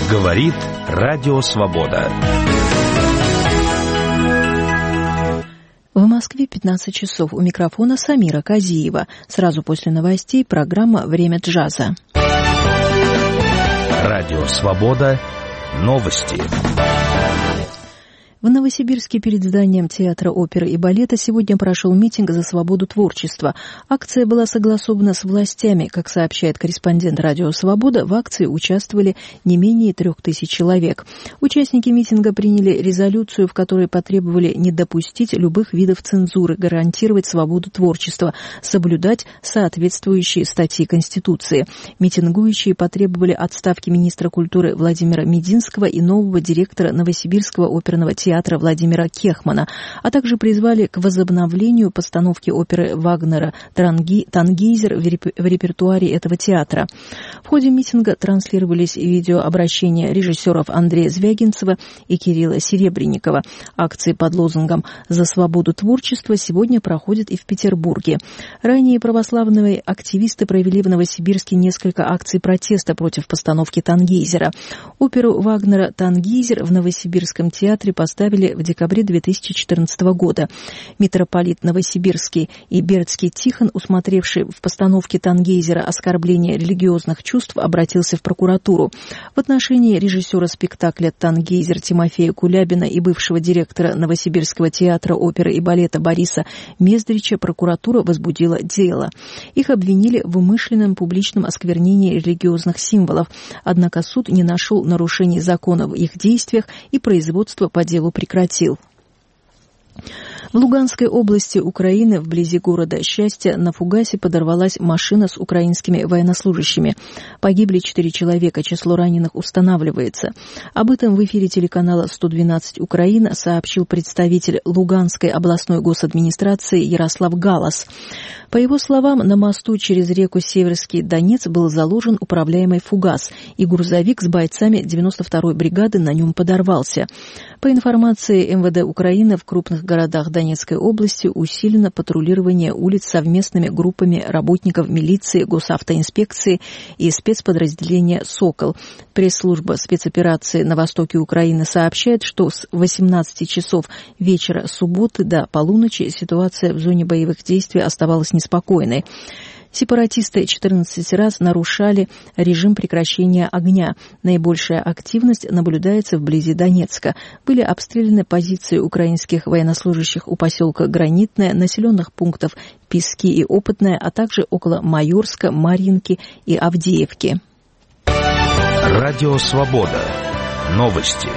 Говорит Радио Свобода. В Москве 15 часов. У микрофона Самира Казиева. Сразу после новостей программа «Время джаза». Радио Свобода. Новости. В Новосибирске перед зданием Театра оперы и балета сегодня прошел митинг за свободу творчества. Акция была согласована с властями. Как сообщает корреспондент «Радио Свобода», в акции участвовали не менее 3000 человек. Участники митинга приняли резолюцию, в которой потребовали не допустить любых видов цензуры, гарантировать свободу творчества, соблюдать соответствующие статьи Конституции. Митингующие потребовали отставки министра культуры Владимира Мединского и нового директора Новосибирского оперного театра Владимира Кехмана, а также призвали к возобновлению постановки оперы Вагнера «Тангейзер» в репертуаре этого театра. В ходе митинга транслировались видеообращения режиссеров Андрея Звягинцева и Кирилла Серебренникова. Акции под лозунгом «За свободу творчества» сегодня проходят и в Петербурге. Ранее православные активисты провели в Новосибирске несколько акций протеста против постановки «Тангейзера». Оперу Вагнера «Тангейзер» в Новосибирском театре поставили в декабре 2014 года. Митрополит Новосибирский и Бердский Тихон, усмотревший в постановке «Тангейзера» оскорбление религиозных чувств, обратился в прокуратуру. В отношении режиссера спектакля «Тангейзер» Тимофея Кулябина и бывшего директора Новосибирского театра оперы и балета Бориса Мездрича прокуратура возбудила дело. Их обвинили в умышленном публичном осквернении религиозных символов, однако суд не нашел нарушений закона в их действиях и производство по делу прекратил. В Луганской области Украины, вблизи города Счастья, на фугасе подорвалась машина с украинскими военнослужащими. Погибли 4 человека, число раненых устанавливается. Об этом в эфире телеканала 112 Украина сообщил представитель Луганской областной госадминистрации Ярослав Галас. По его словам, на мосту через реку Северский Донец был заложен управляемый фугас, и грузовик с бойцами 92-й бригады на нем подорвался. По информации МВД Украины, в крупных городах Донецкой области усилено патрулирование улиц совместными группами работников милиции, госавтоинспекции и спецподразделения «Сокол». Пресс-служба спецоперации на востоке Украины сообщает, что с 18 часов вечера субботы до полуночи ситуация в зоне боевых действий оставалась неспокойной. Сепаратисты 14 раз нарушали режим прекращения огня. Наибольшая активность наблюдается вблизи Донецка. Были обстреляны позиции украинских военнослужащих у поселка Гранитное, населенных пунктов Пески и Опытное, а также около Майорска, Марьинки и Авдеевки. Радио Свобода. Новости.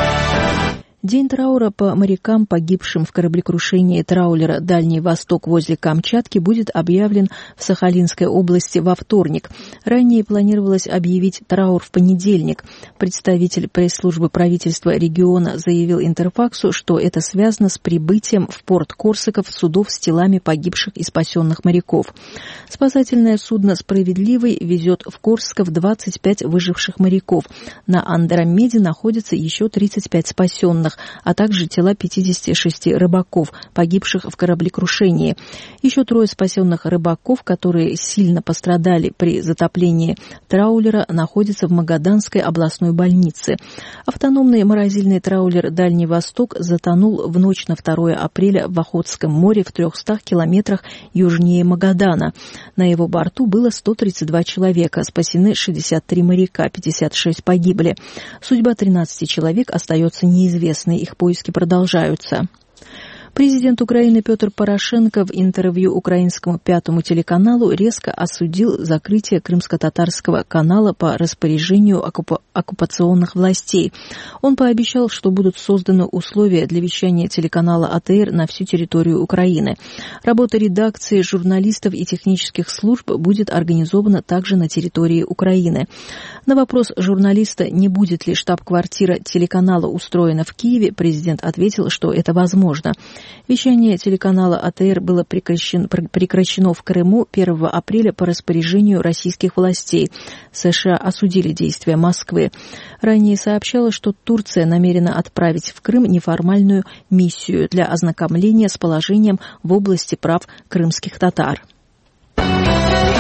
День траура по морякам, погибшим в кораблекрушении траулера «Дальний Восток» возле Камчатки, будет объявлен в Сахалинской области во вторник. Ранее планировалось объявить траур в понедельник. Представитель пресс-службы правительства региона заявил Интерфаксу, что это связано с прибытием в порт Корсаков судов с телами погибших и спасенных моряков. Спасательное судно «Справедливый» везет в Корсаков 25 выживших моряков. На Андромеде находится еще 35 спасенных, а также тела 56 рыбаков, погибших в кораблекрушении. Еще 3 спасенных рыбаков, которые сильно пострадали при затоплении траулера, находятся в Магаданской областной больнице. Автономный морозильный траулер «Дальний Восток» затонул в ночь на 2 апреля в Охотском море в 300 километрах южнее Магадана. На его борту было 132 человека, спасены 63 моряка, 56 погибли. Судьба 13 человек остается неизвестной. Их поиски продолжаются. Президент Украины Петр Порошенко в интервью украинскому 5-му телеканалу резко осудил закрытие крымско-татарского канала по распоряжению оккупационных властей. Он пообещал, что будут созданы условия для вещания телеканала АТР на всю территорию Украины. Работа редакции, журналистов и технических служб будет организована также на территории Украины. На вопрос журналиста, не будет ли штаб-квартира телеканала устроена в Киеве, президент ответил, что это возможно. Вещание телеканала АТР было прекращено в Крыму 1 апреля по распоряжению российских властей. США осудили действия Москвы. Ранее сообщалось, что Турция намерена отправить в Крым неформальную миссию для ознакомления с положением в области прав крымских татар.